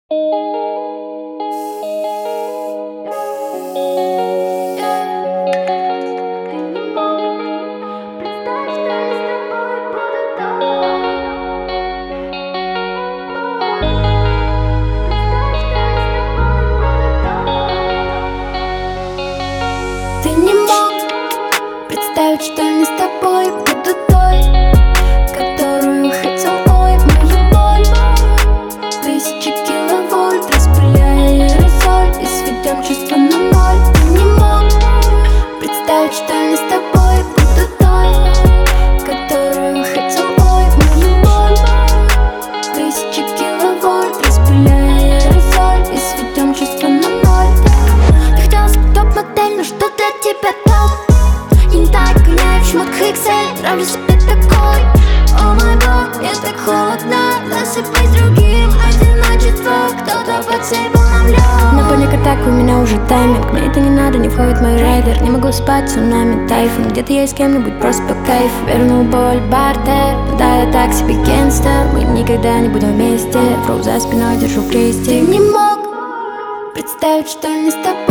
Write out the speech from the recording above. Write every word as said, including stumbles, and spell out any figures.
Ты не мог представить, что не с тобой буду той, которую хотел, ой, мою боль. Тысячи киловольт, распыляя аэрозоль, и сведем чувства на ноль. Ты не мог представить, что не с тобой буду той, которую хотел, ой, мою боль. Тысячи киловольт, распыляя аэрозоль, и сведем чувства на ноль. Ты хотела спать топ-модель, но что для тебя топ? Я не так гоняю в шмотках икс эль, нравлю себе такой. О мой бог, мне так холодно, засыпай с другим. Одиночество, кто-то подсыпал нам лёд. На паник атаку, у меня уже тайминг. Мне это не надо, не входит в мой райдер. Не могу спать, цунами, тайфун. Где-то я с кем-нибудь просто по кайфу. Верну боль, бартер, да я так себе гангстер. Мы никогда не будем вместе, фроу за спиной держу крестик. Ты не мог представить, что не с тобой